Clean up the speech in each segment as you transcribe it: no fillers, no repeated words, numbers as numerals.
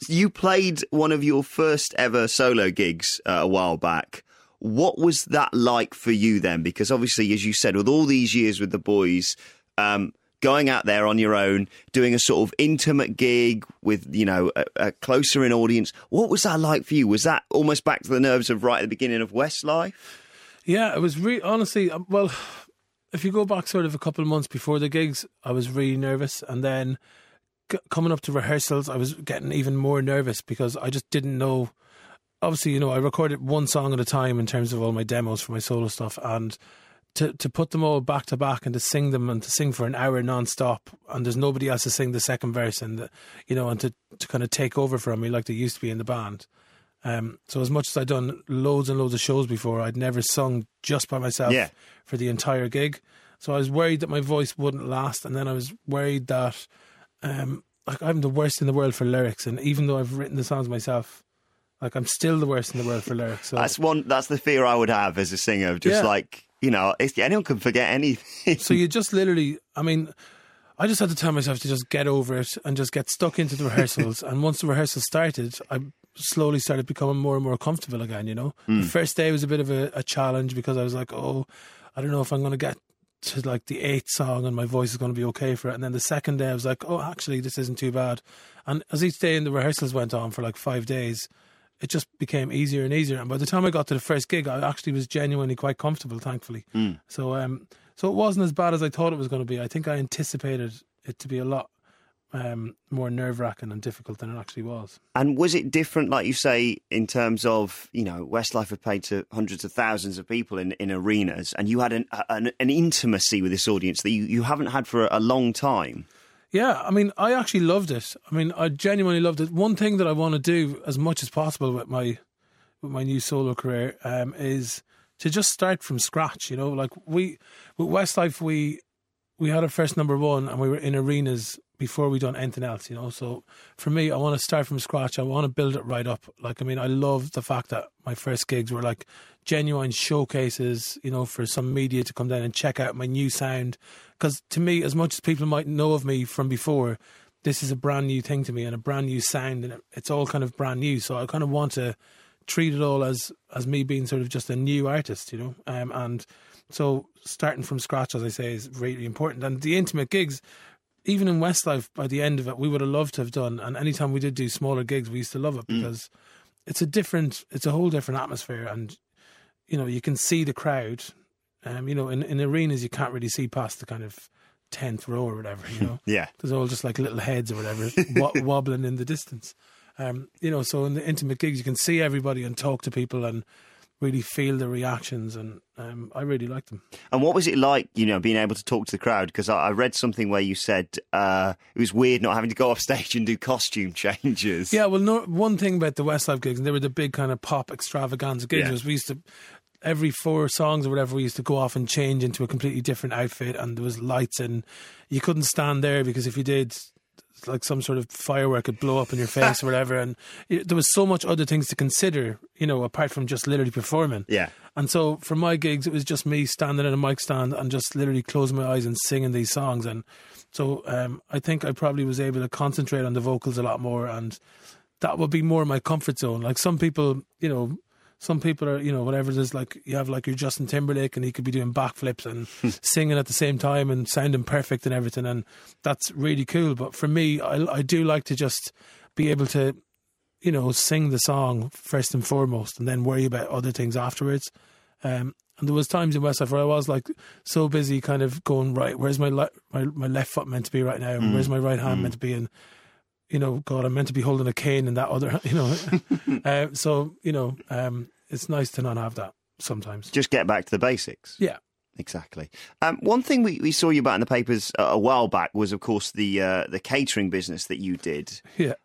You played one of your first ever solo gigs a while back. What was that like for you then? Because obviously, as you said, with all these years with the boys, going out there on your own, doing a sort of intimate gig with, you know, a closer in audience. What was that like for you? Was that almost back to the nerves of right at the beginning of Westlife? Yeah, it was honestly, well, if you go back sort of a couple of months before the gigs, I was really nervous. And then coming up to rehearsals, I was getting even more nervous because I just didn't know. Obviously, you know, I recorded one song at a time in terms of all my demos for my solo stuff, and to put them all back to back and to sing them and to sing for an hour non-stop, and there's nobody else to sing the second verse, and you know, and to kind of take over from me like they used to be in the band. So as much as I'd done loads and loads of shows before, I'd never sung just by myself for the entire gig. So I was worried that my voice wouldn't last, and then I was worried that like I'm the worst in the world for lyrics, and even though I've written the songs myself, like I'm still the worst in the world for lyrics. So that's the fear I would have as a singer, just like, you know, anyone can forget anything. So you just literally, I mean, I just had to tell myself to just get over it and just get stuck into the rehearsals. And once the rehearsals started, I slowly started becoming more and more comfortable again, you know. The first day was a bit of a challenge because I was like, oh, I don't know if I'm going to get to like the 8th song and my voice is going to be okay for it. And then the second day I was like, oh, actually, this isn't too bad. And as each day in the rehearsals went on for like 5 days, it just became easier and easier. And by the time I got to the first gig, I actually was genuinely quite comfortable, thankfully. So so it wasn't as bad as I thought it was going to be. I think I anticipated it to be a lot more nerve-wracking and difficult than it actually was. And was it different, like you say, in terms of, you know, Westlife had played to hundreds of thousands of people in arenas, and you had an intimacy with this audience that you haven't had for a long time? Yeah, I mean, I actually loved it. I mean, I genuinely loved it. One thing that I want to do as much as possible with my new solo career is to just start from scratch. You know, like with Westlife, we had our first number one, and we were in arenas before we done anything else. You know, so for me, I want to start from scratch. I want to build it right up. Like, I mean, I love the fact that my first gigs were like genuine showcases, you know, for some media to come down and check out my new sound. Because to me, as much as people might know of me from before, this is a brand new thing to me and a brand new sound, and it's all kind of brand new. So I kind of want to treat it all as me being sort of just a new artist, you know. And so starting from scratch, as I say, is really important. And the intimate gigs, even in Westlife, by the end of it, we would have loved to have done. And anytime we did do smaller gigs, we used to love it because it's a whole different atmosphere. And, you know, you can see the crowd. You know, in arenas, you can't really see past the kind of 10th row or whatever, you know. Yeah. There's all just like little heads or whatever wobbling in the distance. You know, so in the intimate gigs, you can see everybody and talk to people and really feel the reactions, and I really liked them. And what was it like, you know, being able to talk to the crowd? Because I read something where you said it was weird not having to go off stage and do costume changes. Yeah, well, one thing about the Westlife gigs, and they were the big kind of pop extravaganza gigs, was we used to, every 4 songs or whatever, we used to go off and change into a completely different outfit, and there was lights, and you couldn't stand there because if you did, like some sort of firework would blow up in your face or whatever, and there was so much other things to consider, you know, apart from just literally performing. Yeah. And so for my gigs, it was just me standing at a mic stand and just literally closing my eyes and singing these songs. And so I think I probably was able to concentrate on the vocals a lot more, and that would be more my comfort zone. Like some people, you know, are, you know, whatever it is, like you have like your Justin Timberlake and he could be doing backflips and singing at the same time and sounding perfect and everything, and that's really cool. But for me, I do like to just be able to, you know, sing the song first and foremost and then worry about other things afterwards. And there was times in Westlife where I was like so busy kind of going, right, where's my left foot meant to be right now, and where's my right hand meant to be, and you know, God, I'm meant to be holding a cane in that other, you know. So, you know, it's nice to not have that sometimes. Just get back to the basics. Yeah. Exactly. One thing we saw you about in the papers a while back was, of course, the catering business that you did. Yeah.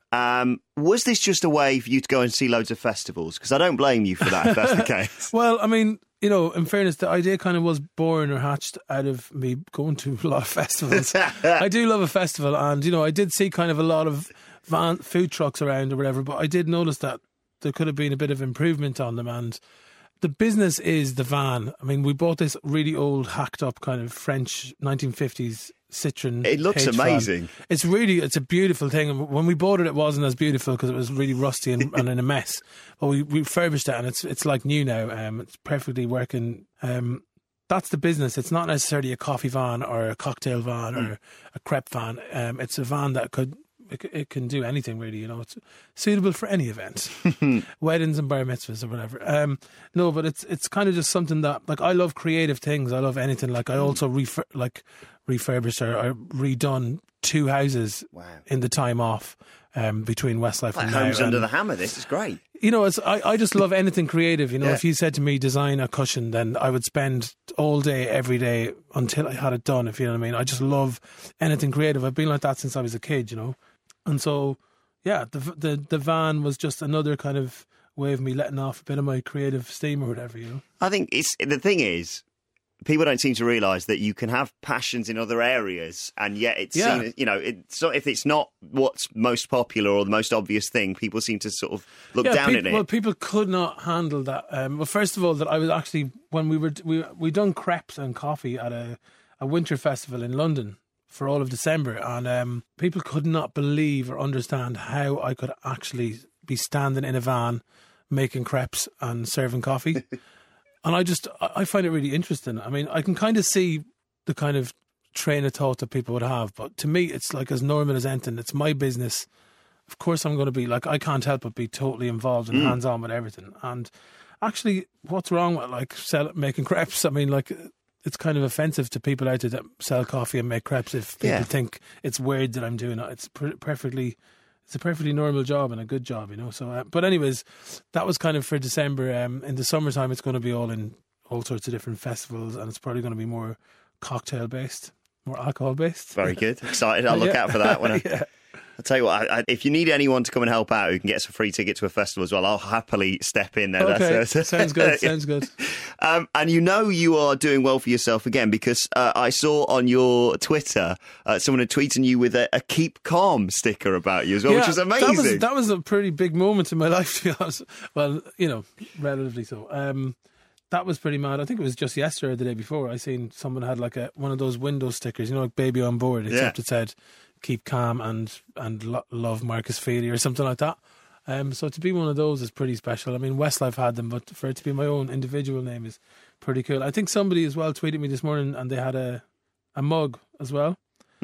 Was this just a way for you to go and see loads of festivals? Because I don't blame you for that, if that's the case. Well, I mean, you know, in fairness, the idea kind of was born or hatched out of me going to a lot of festivals. I do love a festival, and, you know, I did see kind of a lot of food trucks around or whatever, but I did notice that there could have been a bit of improvement on them, and the business is the van. I mean, we bought this really old, hacked up kind of French 1950s Citroen. It looks H amazing. Van. It's a beautiful thing. And when we bought it, it wasn't as beautiful because it was really rusty and in a mess. But we refurbished it, and it's like new now. It's perfectly working. That's the business. It's not necessarily a coffee van or a cocktail van or a crepe van. It's a van that it can do anything really, you know. It's suitable for any event, weddings and bar mitzvahs or whatever. No, but it's kind of just something that, like, I love creative things. I love anything. Like, I also refurbished or redone 2 houses in the time off between Westlife and now. Homes Under the Hammer. This is great. You know, I just love anything creative. You know, if you said to me, design a cushion, then I would spend all day, every day until I had it done, if you know what I mean. I just love anything creative. I've been like that since I was a kid, you know. And so, yeah, the van was just another kind of way of me letting off a bit of my creative steam or whatever, you know. I think the thing is, people don't seem to realise that you can have passions in other areas, and yet it's seen, you know, if it's not what's most popular or the most obvious thing, people seem to sort of look down at it. Well, people could not handle that. Well, first of all, that I was actually, when we done crepes and coffee at a winter festival in London for all of December, and people could not believe or understand how I could actually be standing in a van making crepes and serving coffee. And I find it really interesting. I mean, I can kind of see the kind of train of thought that people would have, but to me, it's like as normal as anything. It's my business. Of course, I'm going to be like, I can't help but be totally involved and hands-on with everything. And actually, what's wrong with like making crepes? I mean, like, it's kind of offensive to people out there that sell coffee and make crepes if people think it's weird that I'm doing it. It's it's a perfectly normal job and a good job, you know. So, but anyways, that was kind of for December. In the summertime, it's going to be all in all sorts of different festivals, and it's probably going to be more cocktail based, more alcohol based. Very good. Excited. I'll look out for that one. I'll tell you what, if you need anyone to come and help out who can get some free tickets to a festival as well, I'll happily step in there. Okay, sounds good, sounds good. And you know you are doing well for yourself again, because I saw on your Twitter someone had tweeted you with a Keep Calm sticker about you as well, which was amazing. That was a pretty big moment in my life, to be honest. Well, you know, relatively so. That was pretty mad. I think it was just yesterday or the day before. I seen someone had like one of those window stickers, you know, like Baby on Board, except it said Keep Calm and Love Marcus Feely or something like that. So to be one of those is pretty special. I mean, Westlife had them, but for it to be my own individual name is pretty cool. I think somebody as well tweeted me this morning, and they had a mug as well.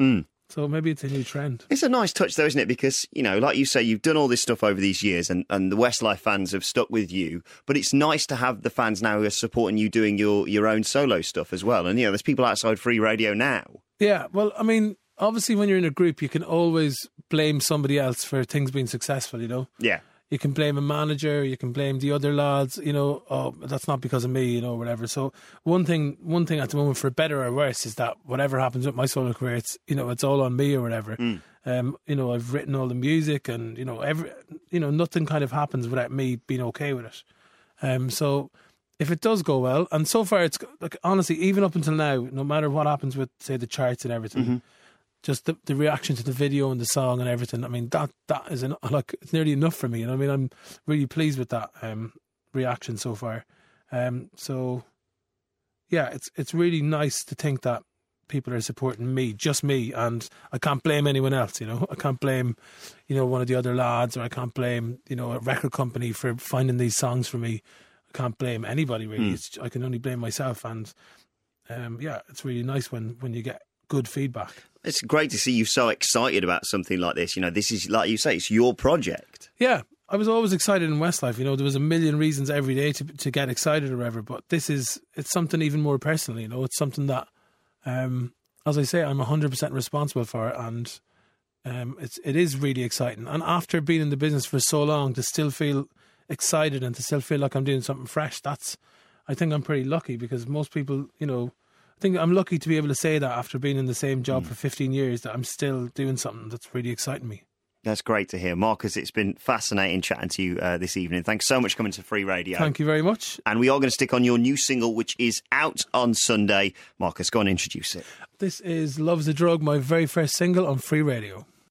So maybe it's a new trend. It's a nice touch though, isn't it? Because, you know, like you say, you've done all this stuff over these years, and the Westlife fans have stuck with you, but it's nice to have the fans now who are supporting you doing your own solo stuff as well. And, you know, there's people outside Free Radio now. Yeah, well, I mean, obviously when you're in a group, you can always blame somebody else for things being successful, you know? Yeah. You can blame a manager, you can blame the other lads, you know, oh, that's not because of me, you know, whatever. So one thing at the moment, for better or worse, is that whatever happens with my solo career, it's, you know, it's all on me or whatever. You know, I've written all the music, and, you know, nothing kind of happens without me being okay with it. So if it does go well, and so far it's, like, honestly, even up until now, no matter what happens with, say, the charts and everything, just the reaction to the video and the song and everything, I mean, that is it's nearly enough for me. You know what I mean? I'm really pleased with that reaction so far. So yeah, it's really nice to think that people are supporting me, just me, and I can't blame anyone else, you know. I can't blame, you know, one of the other lads, or I can't blame, you know, a record company for finding these songs for me. I can't blame anybody really. I can only blame myself, and yeah, it's really nice when you get good feedback. It's great to see you so excited about something like this. You know, this is, like you say, it's your project. Yeah, I was always excited in Westlife. You know, there was a million reasons every day to get excited or whatever, but it's something even more personal, you know. It's something that, as I say, I'm 100% responsible for, and it is really exciting. And after being in the business for so long, to still feel excited and to still feel like I'm doing something fresh, I think I'm pretty lucky, because most people, you know, I think I'm lucky to be able to say that after being in the same job for 15 years, that I'm still doing something that's really exciting me. That's great to hear. Marcus, it's been fascinating chatting to you this evening. Thanks so much for coming to Free Radio. Thank you very much. And we are going to stick on your new single, which is out on Sunday. Marcus, go on and introduce it. This is Love's a Drug, my very first single on Free Radio.